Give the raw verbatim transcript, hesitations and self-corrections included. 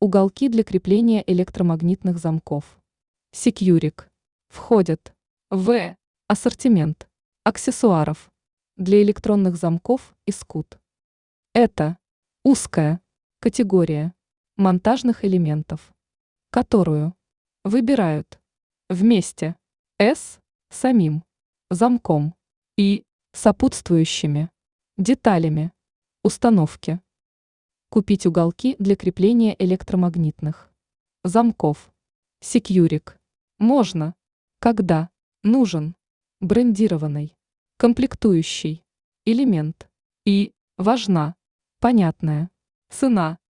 Уголки для крепления электромагнитных замков. Securic. Входят в ассортимент аксессуаров для электронных замков и скут. Это узкая категория монтажных элементов, которую выбирают вместе с самим замком и сопутствующими деталями установки. Купить уголки для крепления электромагнитных замков Securic можно, когда нужен брендированный комплектующий элемент и важна понятная цена.